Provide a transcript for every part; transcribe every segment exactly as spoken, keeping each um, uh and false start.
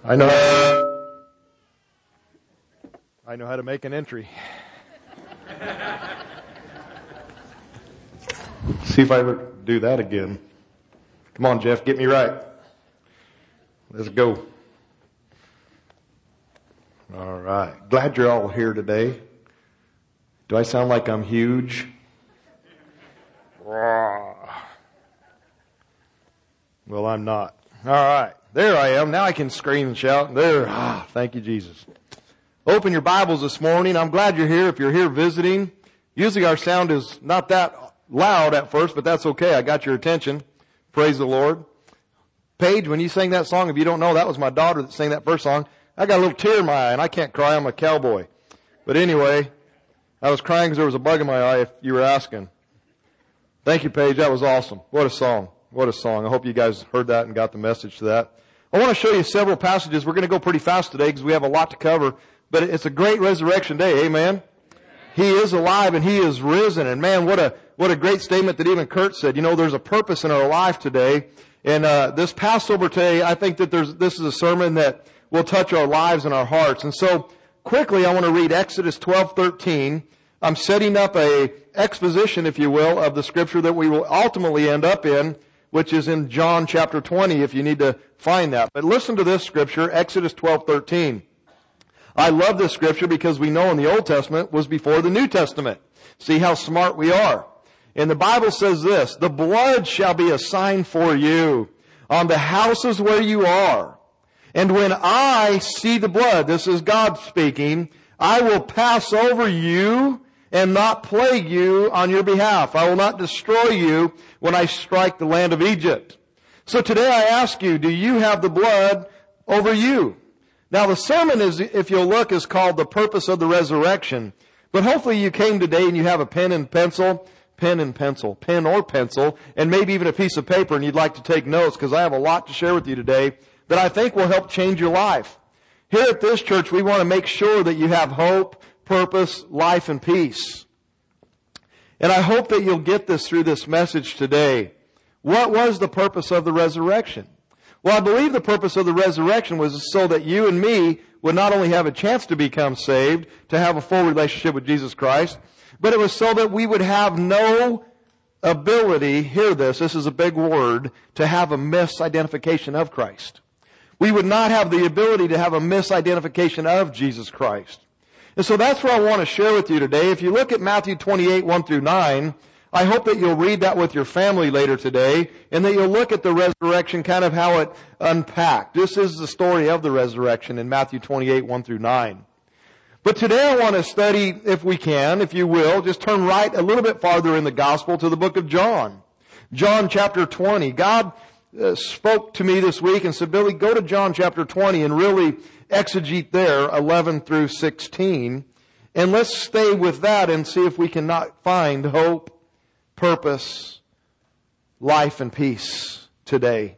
I know. I know how to make an entry. See if I ever do that again. Come on, Jeff, get me right. Let's go. All right. Glad you're all here today. Do I sound like I'm huge? Well, I'm not. All right. There I am. Now I can scream and shout. There. Ah, thank you, Jesus. Open your Bibles this morning. I'm glad you're here. If you're here visiting, usually our sound is not that loud at first, but that's okay. I got your attention. Praise the Lord. Paige, when you sang that song, if you don't know, that was my daughter that sang that first song. I got a little tear in my eye, and I can't cry. I'm a cowboy. But anyway, I was crying because there was a bug in my eye, if you were asking. Thank you, Paige. That was awesome. What a song. What a song. I hope you guys heard that and got the message to that. I want to show you several passages. We're going to go pretty fast today because we have a lot to cover. But it's a great resurrection day. Amen? He is alive and He is risen. And man, what a what a great statement that even Kurt said. You know, there's a purpose in our life today. And uh this Passover today, I think that there's this is a sermon that will touch our lives and our hearts. And so, quickly, I want to read Exodus twelve thirteen. I'm setting up a exposition, if you will, of the scripture that we will ultimately end up in, which is in John chapter twenty, if you need to find that. But listen to this scripture, Exodus twelve thirteen. I love this scripture because we know in the Old Testament was before the New Testament. See how smart we are. And the Bible says this, the blood shall be a sign for you on the houses where you are. And when I see the blood, this is God speaking, I will pass over you and not plague you on your behalf. I will not destroy you when I strike the land of Egypt. So today I ask you, do you have the blood over you? Now the sermon is, if you'll look, is called The Purpose of the Resurrection. But hopefully you came today and you have a pen and pencil, pen and pencil, pen or pencil, and maybe even a piece of paper and you'd like to take notes because I have a lot to share with you today that I think will help change your life. Here at this church, we want to make sure that you have hope, purpose, life, and peace. And I hope that you'll get this through this message today. What was the purpose of the resurrection? Well, I believe the purpose of the resurrection was so that you and me would not only have a chance to become saved, to have a full relationship with Jesus Christ, but it was so that we would have no ability, hear this, this is a big word, to have a misidentification of Christ. We would not have the ability to have a misidentification of Jesus Christ. And so that's what I want to share with you today. If you look at Matthew twenty-eight, one through nine, I hope that you'll read that with your family later today, and that you'll look at the resurrection, kind of how it unpacked. This is the story of the resurrection in Matthew twenty-eight, one through nine. But today I want to study, if we can, if you will, just turn right a little bit farther in the gospel to the book of John. John chapter twenty. God uh, spoke to me this week and said, Billy, go to John chapter twenty and really exegete there, eleven through sixteen. And let's stay with that and see if we can not find hope, purpose, life, and peace today.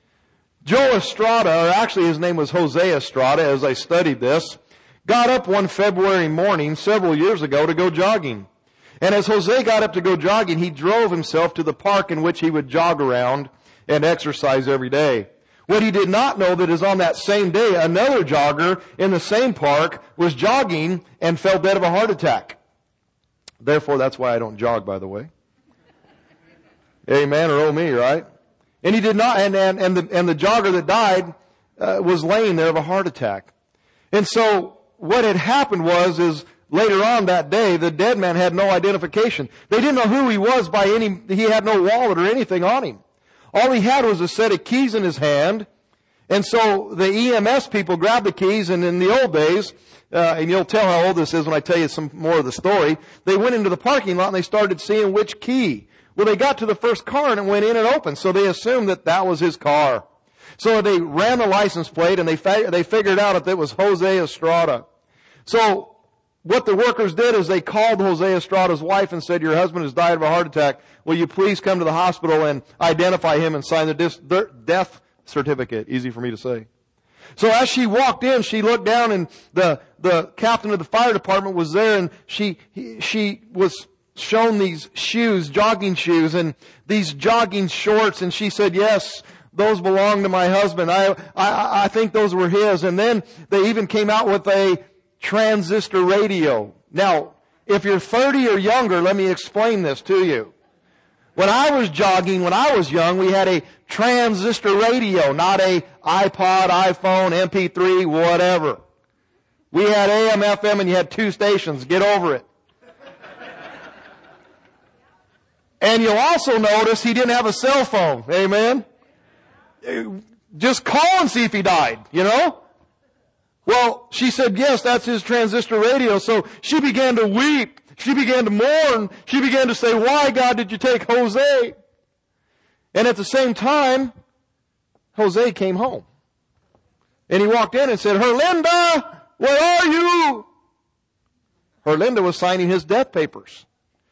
Joe Estrada, or actually his name was Jose Estrada as I studied this, got up one February morning several years ago to go jogging. And as Jose got up to go jogging, he drove himself to the park in which he would jog around and exercise every day. What he did not know that is on that same day, another jogger in the same park was jogging and fell dead of a heart attack. Therefore, that's why I don't jog, by the way. Amen, or oh me, right? And he did not, and, and, and, the, and the jogger that died uh, was laying there of a heart attack. And so what had happened was, is later on that day, the dead man had no identification. They didn't know who he was by any, he had no wallet or anything on him. All he had was a set of keys in his hand. And so the E M S people grabbed the keys, and in the old days, uh, and you'll tell how old this is when I tell you some more of the story, they went into the parking lot and they started seeing which key. Well, they got to the first car and it went in and opened, so they assumed that that was his car. So they ran the license plate and they fa- they figured out that it was Jose Estrada. So what the workers did is they called Jose Estrada's wife and said, your husband has died of a heart attack. Will you please come to the hospital and identify him and sign the dis- death certificate? Easy for me to say. So as she walked in, she looked down and the, the captain of the fire department was there, and she, he, she was shown these shoes, jogging shoes, and these jogging shorts, and she said, yes, those belong to my husband. I, I, I think those were his. And then they even came out with a transistor radio. Now, if you're thirty or younger, let me explain this to you. When I was jogging, when I was young, we had a transistor radio, not a iPod, iPhone, M P three, whatever. We had A M, F M, and you had two stations. Get over it. And you'll also notice he didn't have a cell phone. Amen? Just call and see if he died, you know? Well, she said, yes, that's his transistor radio. So she began to weep. She began to mourn. She began to say, why, God, did you take Jose? And at the same time, Jose came home. And he walked in and said, Herlinda, where are you? Herlinda was signing his death papers.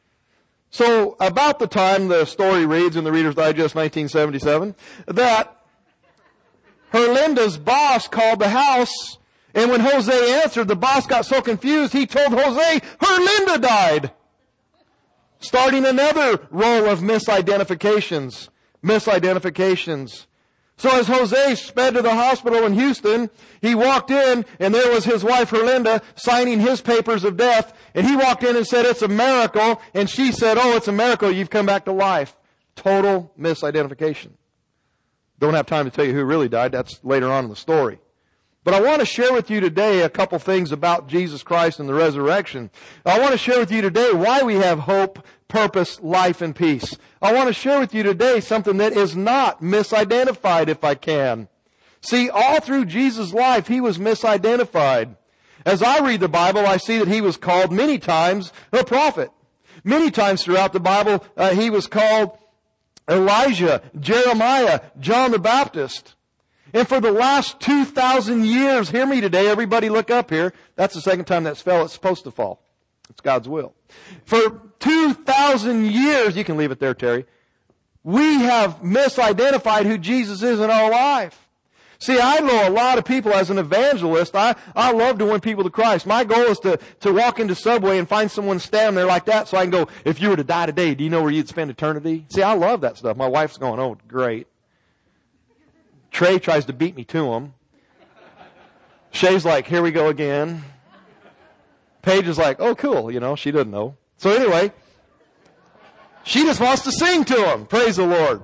So about the time the story reads in the Reader's Digest nineteen seventy-seven, that Herlinda's boss called the house, and when Jose answered, the boss got so confused, he told Jose, Herlinda died. Starting another roll of misidentifications. Misidentifications. So as Jose sped to the hospital in Houston, he walked in, and there was his wife Herlinda signing his papers of death. And he walked in and said, it's a miracle. And she said, oh, it's a miracle. You've come back to life. Total misidentification. Don't have time to tell you who really died. That's later on in the story. But I want to share with you today a couple things about Jesus Christ and the resurrection. I want to share with you today why we have hope, purpose, life, and peace. I want to share with you today something that is not misidentified, if I can. See, all through Jesus' life, he was misidentified. As I read the Bible, I see that he was called many times a prophet. Many times throughout the Bible, uh, he was called Elijah, Jeremiah, John the Baptist. And for the last two thousand years, hear me today, everybody look up here. That's the second time that's fell. It's supposed to fall. It's God's will. For two thousand years, you can leave it there, Terry, we have misidentified who Jesus is in our life. See, I know a lot of people as an evangelist. I, I love to win people to Christ. My goal is to, to walk into Subway and find someone standing there like that so I can go, if you were to die today, do you know where you'd spend eternity? See, I love that stuff. My wife's going, oh, great. Trey tries to beat me to him. Shay's like, here we go again. Paige is like, oh, cool. You know, she doesn't know. So anyway, she just wants to sing to him. Praise the Lord.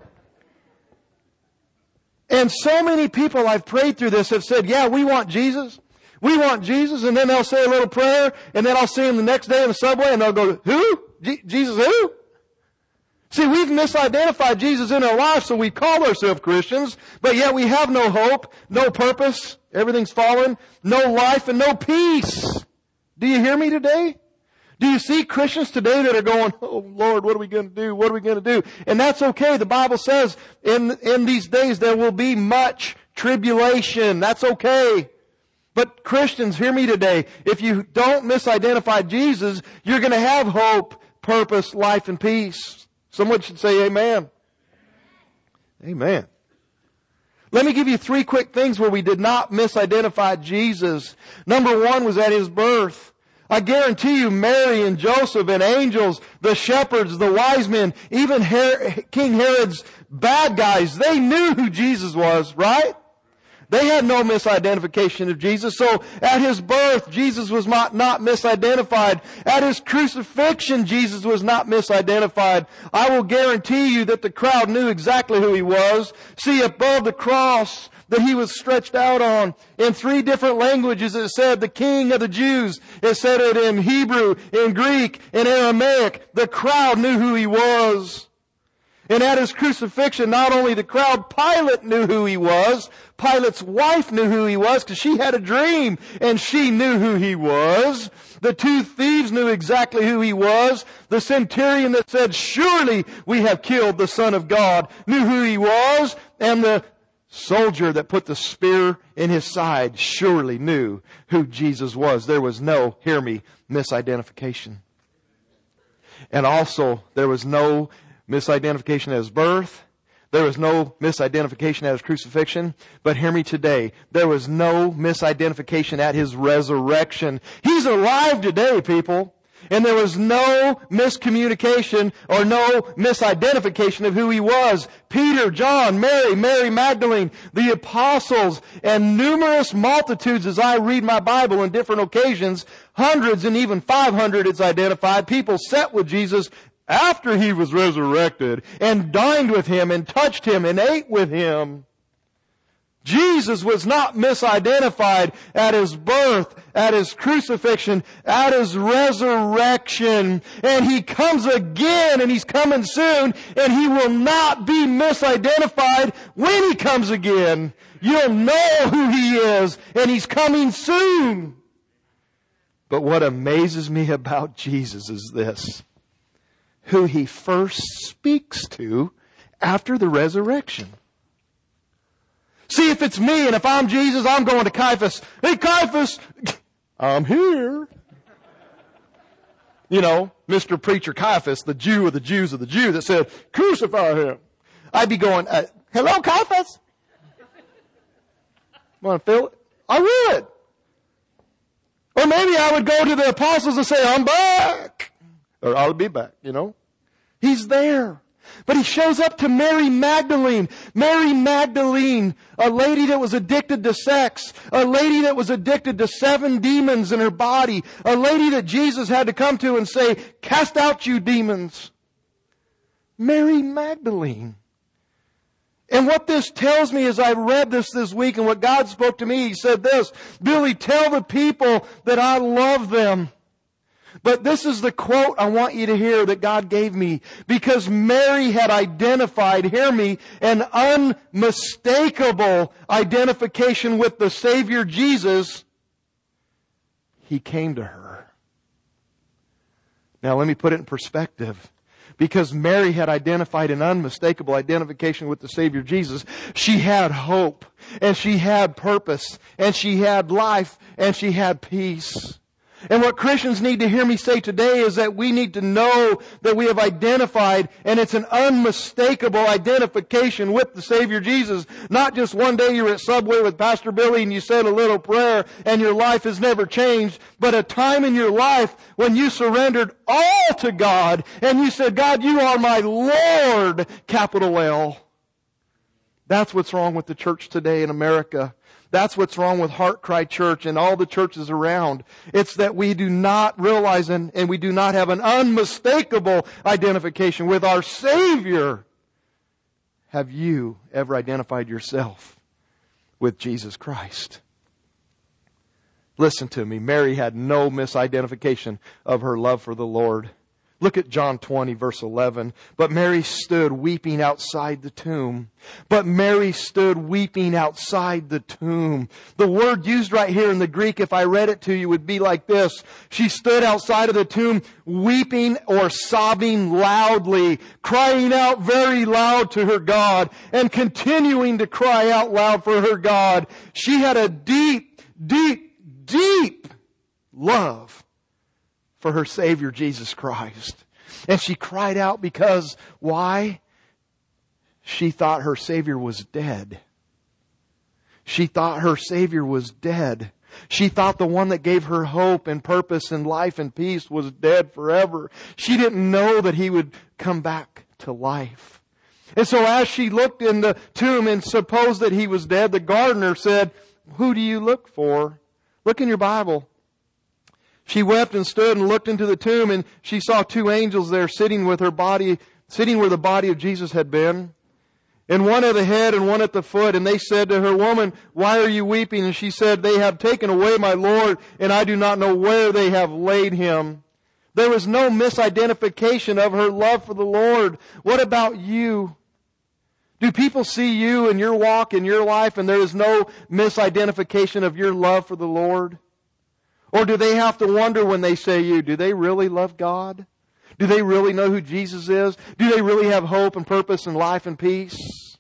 And so many people I've prayed through this have said, yeah, we want Jesus. We want Jesus. And then they'll say a little prayer, and then I'll see them the next day in the subway, and they'll go, who? Je- Jesus who? See, we've misidentified Jesus in our lives, so we call ourselves Christians, but yet we have no hope, no purpose, everything's fallen, no life, and no peace. Do you hear me today? Do you see Christians today that are going, oh, Lord, what are we going to do? What are we going to do? And that's okay. The Bible says in, in these days there will be much tribulation. That's okay. But Christians, hear me today. If you don't misidentify Jesus, you're going to have hope, purpose, life, and peace. Someone should say amen. Amen. Let me give you three quick things where we did not misidentify Jesus. Number one was at his birth. I guarantee you Mary and Joseph and angels, the shepherds, the wise men, even Her- King Herod's bad guys, they knew who Jesus was, right? They had no misidentification of Jesus. So at his birth, Jesus was not, not misidentified. At his crucifixion, Jesus was not misidentified. I will guarantee you that the crowd knew exactly who he was. See, above the cross that he was stretched out on, in three different languages it said, the King of the Jews. It said it in Hebrew, in Greek, in Aramaic. The crowd knew who he was. And at his crucifixion, not only the crowd, Pilate knew who he was. Pilate's wife knew who he was because she had a dream and she knew who he was. The two thieves knew exactly who he was. The centurion that said, surely we have killed the Son of God, knew who he was. And the soldier that put the spear in his side surely knew who Jesus was. There was no, hear me, misidentification. And also, there was no misidentification at his birth. There was no misidentification at his crucifixion. But hear me today, there was no misidentification at his resurrection. He's alive today, people. And there was no miscommunication or no misidentification of who He was. Peter, John, Mary, Mary Magdalene, the apostles, and numerous multitudes as I read my Bible on different occasions, hundreds and even five hundred it's identified, people sat with Jesus after He was resurrected and dined with Him and touched Him and ate with Him. Jesus was not misidentified at His birth, at His crucifixion, at His resurrection. And He comes again, and He's coming soon, and He will not be misidentified when He comes again. You'll know who He is, and He's coming soon. But what amazes me about Jesus is this: who He first speaks to after the resurrection. See, if it's me and if I'm Jesus, I'm going to Caiaphas. Hey, Caiaphas, I'm here. You know, Mister Preacher Caiaphas, the Jew of the Jews of the Jew that said, crucify Him. I'd be going, uh, hello, Caiaphas? Want to feel it? I would. Or maybe I would go to the apostles and say, I'm back. Or I'll be back, you know. He's there. But He shows up to Mary Magdalene. Mary Magdalene, a lady that was addicted to sex, a lady that was addicted to seven demons in her body, a lady that Jesus had to come to and say, cast out you demons. Mary Magdalene. And what this tells me as I read this this week and what God spoke to me, He said this, Billy, tell the people that I love them. But this is the quote I want you to hear that God gave me. Because Mary had identified, hear me, an unmistakable identification with the Savior Jesus, He came to her. Now let me put it in perspective. Because Mary had identified an unmistakable identification with the Savior Jesus, she had hope, and she had purpose, and she had life, and she had peace. And what Christians need to hear me say today is that we need to know that we have identified, and it's an unmistakable identification with the Savior Jesus. Not just one day you're at Subway with Pastor Billy and you said a little prayer and your life has never changed, but a time in your life when you surrendered all to God and you said, God, you are my Lord, capital L. That's what's wrong with the church today in America. That's what's wrong with Heart Cry Church and all the churches around. It's that we do not realize and, and we do not have an unmistakable identification with our Savior. Have you ever identified yourself with Jesus Christ? Listen to me. Mary had no misidentification of her love for the Lord. Look at John twenty, verse eleven. But Mary stood weeping outside the tomb. But Mary stood weeping outside the tomb. The word used right here in the Greek, if I read it to you, would be like this. She stood outside of the tomb weeping or sobbing loudly, crying out very loud to her God, and continuing to cry out loud for her God. She had a deep, deep, deep love for her Savior, Jesus Christ. And she cried out because, why? She thought her Savior was dead. She thought her Savior was dead. She thought the one that gave her hope and purpose and life and peace was dead forever. She didn't know that He would come back to life. And so as she looked in the tomb and supposed that He was dead, the gardener said, who do you look for? Look in your Bible. She wept and stood and looked into the tomb, and she saw two angels there sitting with her body, sitting where the body of Jesus had been. And one at the head and one at the foot. And they said to her, woman, why are you weeping? And she said, they have taken away my Lord, and I do not know where they have laid Him. There was no misidentification of her love for the Lord. What about you? Do people see you and your walk in your life, and there is no misidentification of your love for the Lord? Or do they have to wonder when they say you, do they really love God? Do they really know who Jesus is? Do they really have hope and purpose and life and peace?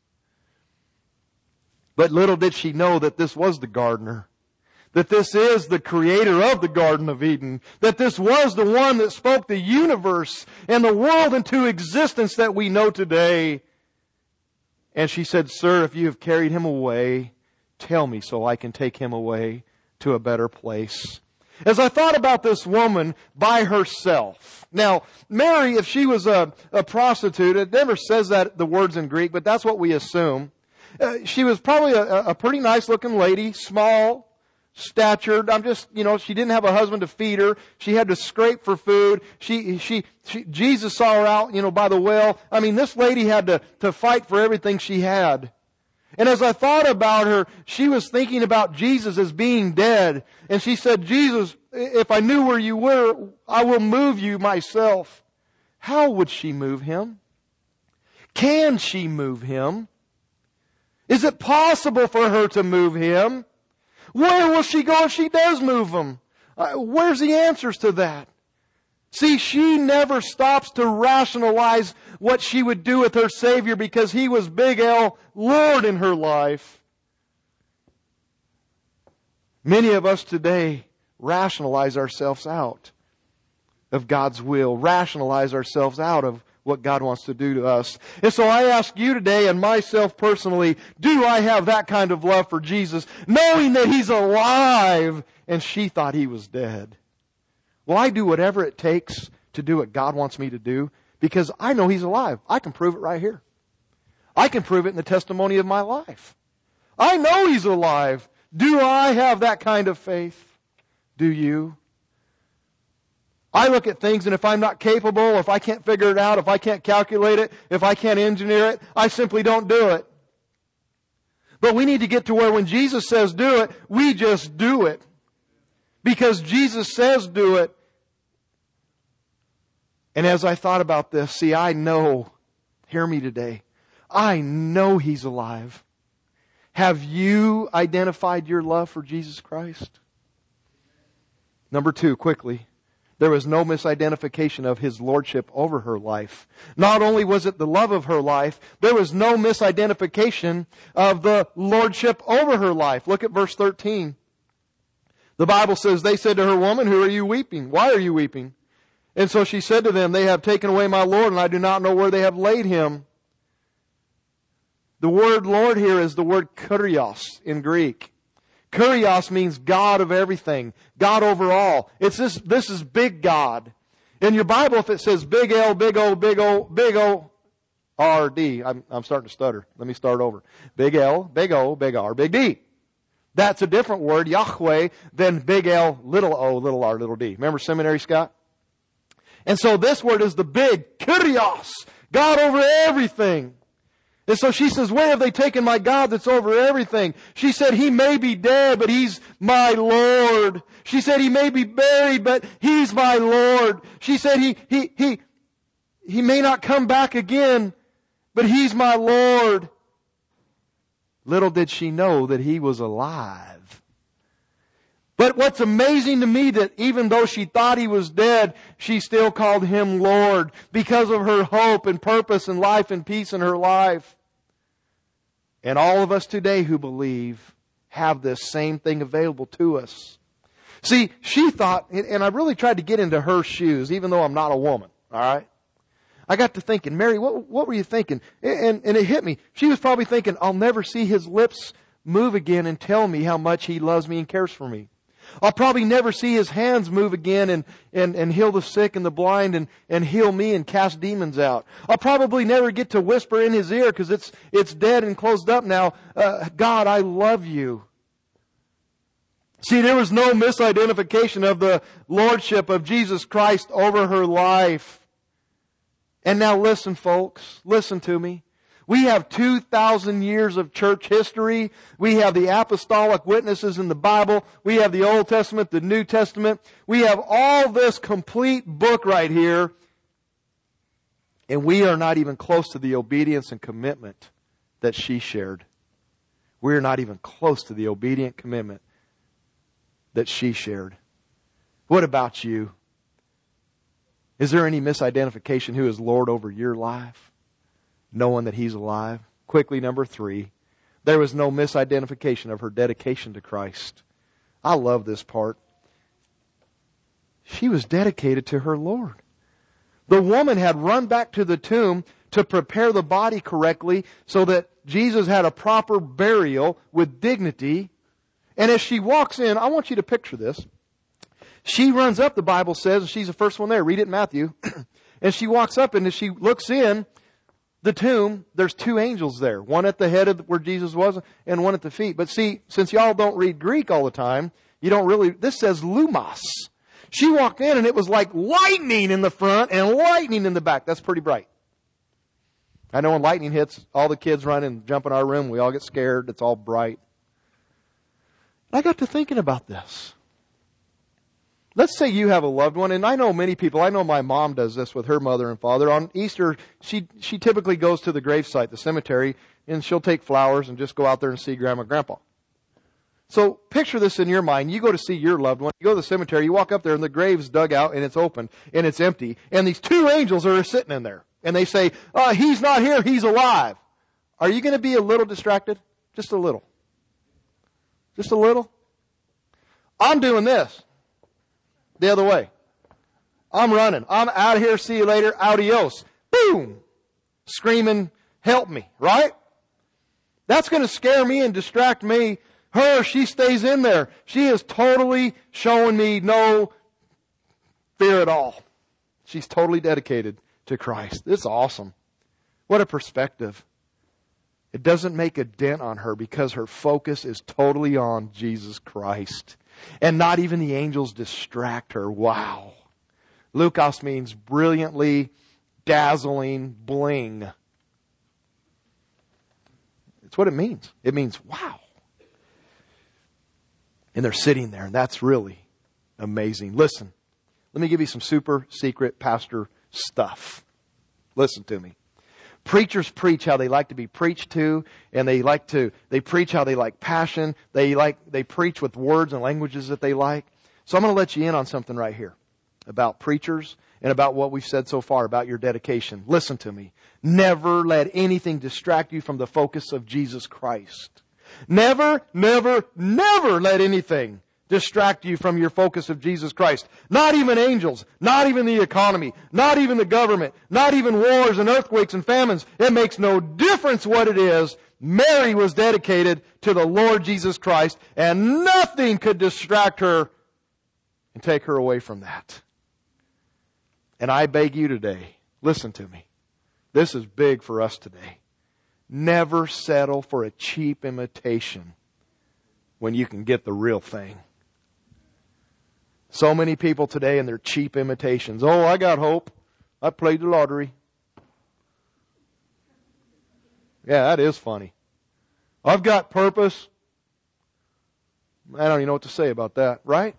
But little did she know that this was the gardener. That this is the creator of the Garden of Eden. That this was the one that spoke the universe and the world into existence that we know today. And she said, sir, if you have carried Him away, tell me so I can take Him away to a better place. As I thought about this woman by herself. Now, Mary, if she was a, a prostitute, it never says that, the words in Greek, but that's what we assume. Uh, she was probably a, a pretty nice looking lady, small, statured. I'm just, you know, she didn't have a husband to feed her. She had to scrape for food. She, she, she Jesus saw her out, you know, by the well. I mean, this lady had to, to fight for everything she had. And as I thought about her, she was thinking about Jesus as being dead. And she said, Jesus, if I knew where you were, I will move you myself. How would she move him? Can she move him? Is it possible for her to move him? Where will she go if she does move him? Uh, where's the answers to that? See, she never stops to rationalize what she would do with her Savior because He was Big L, Lord in her life. Many of us today rationalize ourselves out of God's will, rationalize ourselves out of what God wants to do to us. And so I ask you today and myself personally, do I have that kind of love for Jesus, knowing that He's alive and she thought He was dead? Will I do whatever it takes to do what God wants me to do? Because I know He's alive. I can prove it right here. I can prove it in the testimony of my life. I know He's alive. Do I have that kind of faith? Do you? I look at things, and if I'm not capable, if I can't figure it out, if I can't calculate it, if I can't engineer it, I simply don't do it. But we need to get to where when Jesus says do it, we just do it. Because Jesus says do it. And as I thought about this, see, I know, hear me today, I know He's alive. Have you identified your love for Jesus Christ? Number two, quickly, there was no misidentification of His lordship over her life. Not only was it the love of her life, there was no misidentification of the lordship over her life. Look at verse thirteen. The Bible says, they said to her, woman, who are you weeping? Why are you weeping? And so she said to them, they have taken away my Lord, and I do not know where they have laid Him. The word Lord here is the word kurios in Greek. Kurios means God of everything, God over all. It's this, this is big God. In your Bible, if it says big L, big O, big O, big O, R, D, I'm, I'm starting to stutter. Let me start over. Big L, big O, big R, big D. That's a different word, Yahweh, than big L, little O, little R, little D. Remember seminary, Scott? And so this word is the big, Kurios, God over everything. And so she says, where have they taken my God that's over everything? She said, He may be dead, but He's my Lord. She said, He may be buried, but He's my Lord. She said, He, He, He, He may not come back again, but He's my Lord. Little did she know that He was alive. But what's amazing to me, that even though she thought He was dead, she still called Him Lord because of her hope and purpose and life and peace in her life. And all of us today who believe have this same thing available to us. See, she thought, and I really tried to get into her shoes, even though I'm not a woman, all right? I got to thinking, Mary, what, what were you thinking? And, and it hit me. She was probably thinking, I'll never see His lips move again and tell me how much He loves me and cares for me. I'll probably never see His hands move again and, and, and heal the sick and the blind and, and heal me and cast demons out. I'll probably never get to whisper in His ear because it's, it's dead and closed up now. Uh, God, I love you. See, there was no misidentification of the lordship of Jesus Christ over her life. And now listen, folks, listen to me. We have two thousand years of church history. We have the apostolic witnesses in the Bible. We have the Old Testament, the New Testament. We have all this complete book right here. And we are not even close to the obedience and commitment that she shared. We are not even close to the obedient commitment that she shared. What about you? Is there any misidentification who is Lord over your life? Knowing that He's alive? Quickly, number three. There was no misidentification of her dedication to Christ. I love this part. She was dedicated to her Lord. The woman had run back to the tomb to prepare the body correctly so that Jesus had a proper burial with dignity. And as she walks in, I want you to picture this. She runs up, the Bible says, and she's the first one there. Read it in Matthew. And she walks up, and as she looks in the tomb, there's two angels there. One at the head of where Jesus was, and one at the feet. But see, since y'all don't read Greek all the time, you don't really, this says lumos. She walked in, and it was like lightning in the front and lightning in the back. That's pretty bright. I know when lightning hits, all the kids run and jump in our room. We all get scared. It's all bright. I got to thinking about this. Let's say you have a loved one, and I know many people, I know my mom does this with her mother and father. On Easter, she she typically goes to the gravesite, the cemetery, and she'll take flowers and just go out there and see Grandma and Grandpa. So picture this in your mind. You go to see your loved one. You go to the cemetery. You walk up there, and the grave's dug out, and it's open, and it's empty. And these two angels are sitting in there. And they say, oh, he's not here. He's alive. Are you going to be a little distracted? Just a little. Just a little. I'm doing this. The other way. I'm running. I'm out of here. See you later. Adios. Boom. Screaming, help me. Right? That's going to scare me and distract me. Her, she stays in there. She is totally showing me no fear at all. She's totally dedicated to Christ. This is awesome. What a perspective. It doesn't make a dent on her because her focus is totally on Jesus Christ. And not even the angels distract her. Wow. Lukos means brilliantly, dazzling, bling. It's what it means. It means wow. And they're sitting there, and that's really amazing. Listen, let me give you some super secret pastor stuff. Listen to me. Preachers preach how they like to be preached to, and they like to, they preach how they like passion. They like, they preach with words and languages that they like. So I'm going to let you in on something right here about preachers and about what we've said so far about your dedication. Listen to me. Never let anything distract you from the focus of Jesus Christ. Never, never, never let anything distract you from your focus of Jesus Christ. Not even angels, not even the economy, not even the government, not even wars and earthquakes and famines. It makes no difference what it is. Mary was dedicated to the Lord Jesus Christ, and nothing could distract her and take her away from that. And I beg you today, listen to me. This is big for us today. Never settle for a cheap imitation when you can get the real thing. So many people today and their cheap imitations. Oh, I got hope. I played the lottery. Yeah, that is funny. I've got purpose. I don't even know what to say about that, right?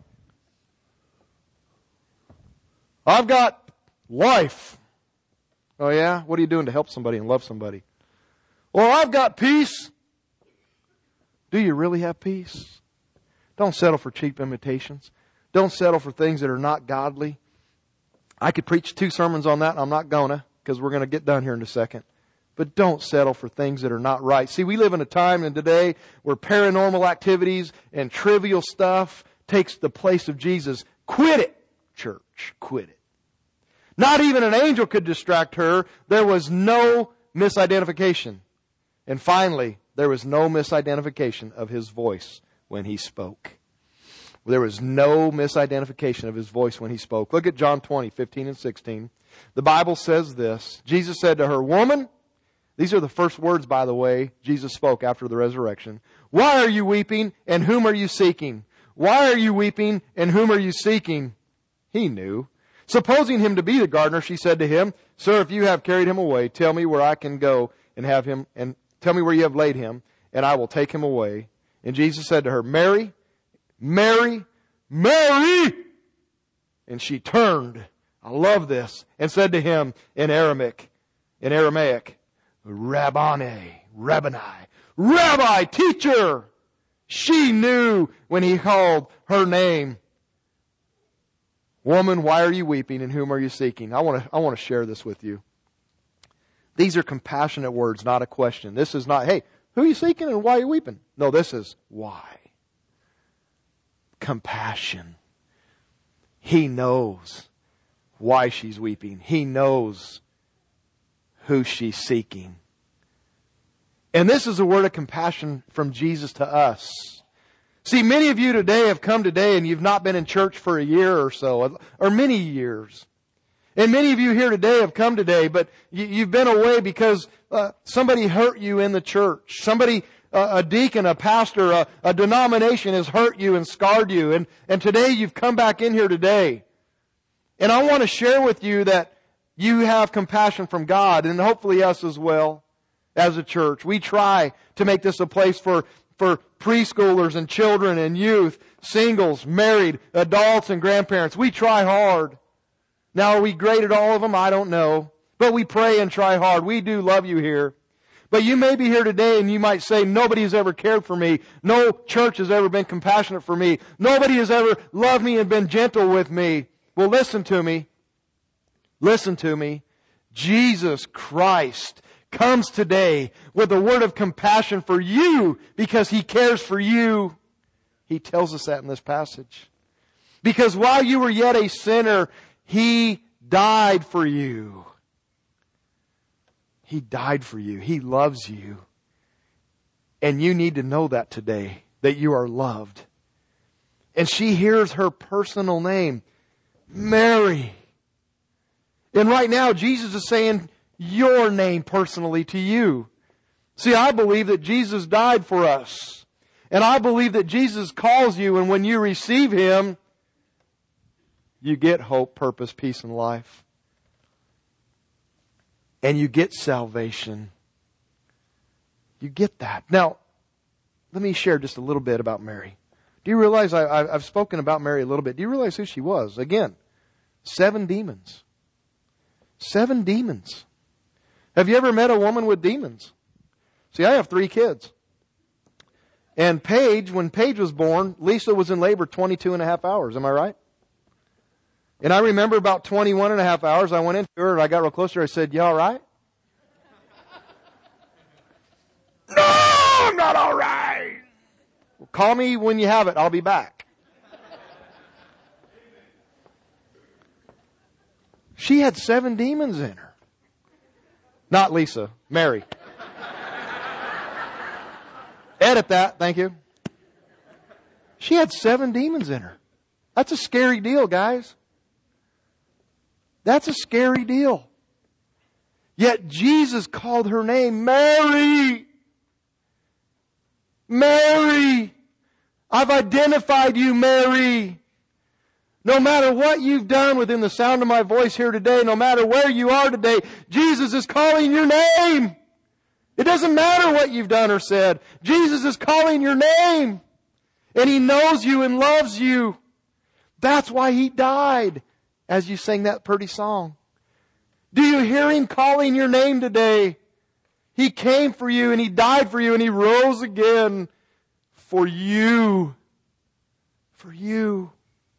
I've got life. Oh yeah? What are you doing to help somebody and love somebody? Well, I've got peace. Do you really have peace? Don't settle for cheap imitations. Don't settle for things that are not godly. I could preach two sermons on that, and I'm not gonna, because we're going to get done here in a second. But don't settle for things that are not right. See, we live in a time and today where paranormal activities and trivial stuff takes the place of Jesus. Quit it, church. Quit it. Not even an angel could distract her. There was no misidentification. And finally, there was no misidentification of His voice when He spoke. There was no misidentification of His voice when He spoke. Look at John twenty, fifteen and sixteen. The Bible says this. Jesus said to her, "Woman," these are the first words, by the way, Jesus spoke after the resurrection. "Why are you weeping, and whom are you seeking? Why are you weeping, and whom are you seeking?" He knew. Supposing Him to be the gardener, she said to Him, "Sir, if you have carried Him away, tell me where I can go and have Him, and tell me where you have laid Him, and I will take Him away." And Jesus said to her, "Mary, Mary, Mary!" And she turned, I love this, and said to Him in Aramaic, in Aramaic, "Rabboni, Rabboni, Rabbi, teacher." She knew when He called her name. "Woman, why are you weeping, and whom are you seeking?" I want to, I want to share this with you. These are compassionate words, not a question. This is not, hey, who are you seeking and why are you weeping? No, this is why. Compassion. He knows why she's weeping. He knows who she's seeking. And this is a word of compassion from Jesus to us. See, many of you today have come today and you've not been in church for a year or so, or many years. And many of you here today have come today, but you've been away because uh, somebody hurt you in the church. Somebody, uh, a deacon, a pastor, a, a denomination has hurt you and scarred you. And, and today you've come back in here today. And I want to share with you that you have compassion from God, and hopefully us as well as a church. We try to make this a place for for preschoolers and children and youth, singles, married, adults and grandparents. We try hard. Now, are we great at all of them? I don't know. But we pray and try hard. We do love you here. But you may be here today and you might say, nobody has ever cared for me. No church has ever been compassionate for me. Nobody has ever loved me and been gentle with me. Well, listen to me. Listen to me. Jesus Christ comes today with a word of compassion for you because He cares for you. He tells us that in this passage. Because while you were yet a sinner, He died for you. He died for you. He loves you. And you need to know that today, that you are loved. And she hears her personal name, Mary. And right now, Jesus is saying your name personally to you. See, I believe that Jesus died for us. And I believe that Jesus calls you, and when you receive Him, you get hope, purpose, peace, and life. And you get salvation. You get that. Now, let me share just a little bit about Mary. Do you realize, I, I've spoken about Mary a little bit. Do you realize who she was? Again, seven demons. Seven demons. Have you ever met a woman with demons? See, I have three kids. And Paige, when Paige was born, Lisa was in labor twenty-two and a half hours. Am I right? And I remember about twenty-one and a half hours, I went into her and I got real close to her. I said, you all right? No, I'm not all right. Well, call me when you have it. I'll be back. She had seven demons in her. Not Lisa, Mary. Edit that, thank you. She had seven demons in her. That's a scary deal, guys. That's a scary deal. Yet Jesus called her name Mary. Mary. I've identified you, Mary. No matter what you've done within the sound of my voice here today, no matter where you are today, Jesus is calling your name. It doesn't matter what you've done or said. Jesus is calling your name. And He knows you and loves you. That's why He died, as you sang that pretty song. Do you hear Him calling your name today? He came for you and He died for you and He rose again for you. For you.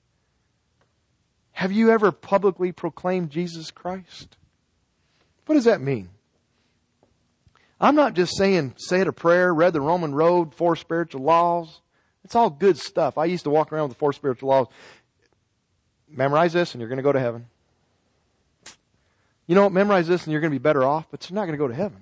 Have you ever publicly proclaimed Jesus Christ? What does that mean? I'm not just saying, said a prayer, read the Roman Road, four spiritual laws. It's all good stuff. I used to walk around with the four spiritual laws. Memorize this and you're going to go to heaven. You know what? Memorize this and you're going to be better off, but you're not going to go to heaven.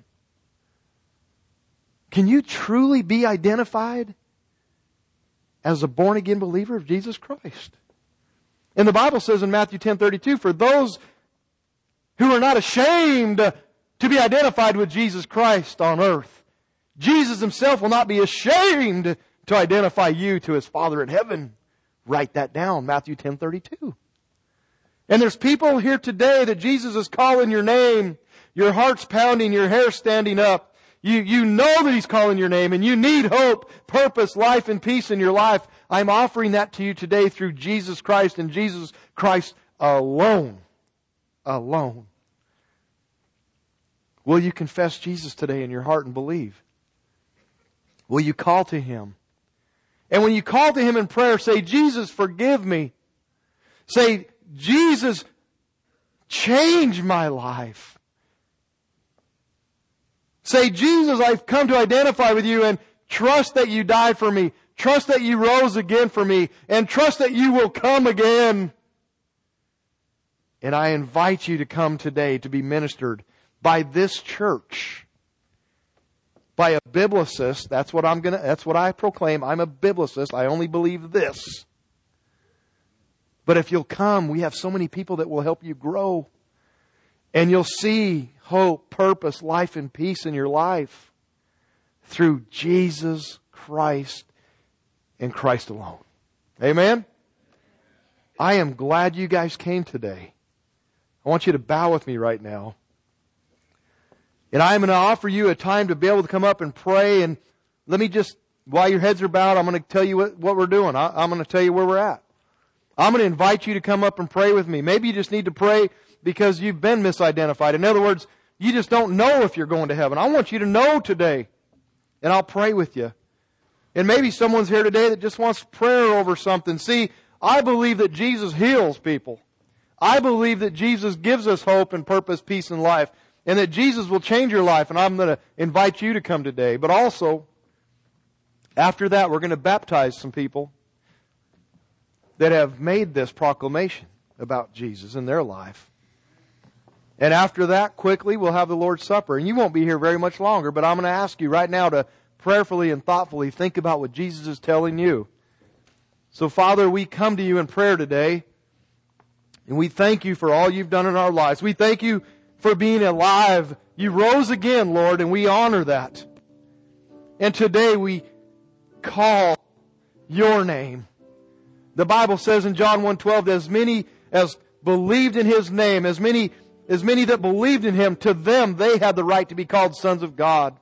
Can you truly be identified as a born-again believer of Jesus Christ? And the Bible says in Matthew ten thirty-two, for those who are not ashamed to be identified with Jesus Christ on earth, Jesus Himself will not be ashamed to identify you to His Father in heaven. Write that down, Matthew ten thirty-two. And there's people here today that Jesus is calling your name. Your heart's pounding, your hair standing up. You, you know that He's calling your name and you need hope, purpose, life, and peace in your life. I'm offering that to you today through Jesus Christ and Jesus Christ alone. Alone. Will you confess Jesus today in your heart and believe? Will you call to Him? And when you call to Him in prayer, say, Jesus, forgive me. Say, Jesus, change my life. Say, Jesus, I've come to identify with you and trust that you died for me. Trust that you rose again for me. And trust that you will come again. And I invite you to come today to be ministered by this church. by a biblicist. That's what I'm gonna, that's what I proclaim. I'm a biblicist. I only believe this. But if you'll come, we have so many people that will help you grow. And you'll see hope, purpose, life, and peace in your life through Jesus Christ and Christ alone. Amen? I am glad you guys came today. I want you to bow with me right now. And I'm going to offer you a time to be able to come up and pray. And let me just, while your heads are bowed, I'm going to tell you what, what we're doing. I, I'm going to tell you where we're at. I'm going to invite you to come up and pray with me. Maybe you just need to pray because you've been misidentified. In other words, you just don't know if you're going to heaven. I want you to know today. And I'll pray with you. And maybe someone's here today that just wants prayer over something. See, I believe that Jesus heals people. I believe that Jesus gives us hope and purpose, peace, and life. And that Jesus will change your life. And I'm going to invite you to come today. But also, after that, we're going to baptize some people that have made this proclamation about Jesus in their life. And after that, quickly, we'll have the Lord's Supper. And you won't be here very much longer, but I'm going to ask you right now to prayerfully and thoughtfully think about what Jesus is telling you. So, Father, we come to you in prayer today, and we thank you for all you've done in our lives. We thank you for being alive. You rose again, Lord, and we honor that. And today we call your name. The Bible says in John one twelve, as many as believed in His name, as many as many that believed in Him, to them they had the right to be called sons of God.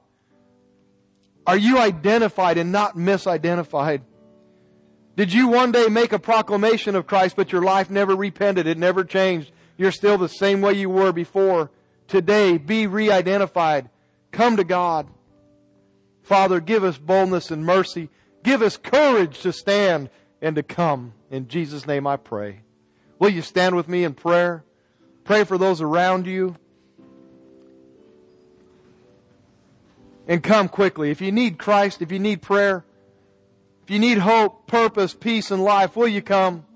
Are you identified and not misidentified? Did you one day make a proclamation of Christ, but your life never repented? It never changed. You're still the same way you were before. Today, be re-identified. Come to God. Father, give us boldness and mercy. Give us courage to stand and to come. In Jesus' name I pray. Will you stand with me in prayer? Pray for those around you. And come quickly. If you need Christ, if you need prayer, if you need hope, purpose, peace, and life, will you come?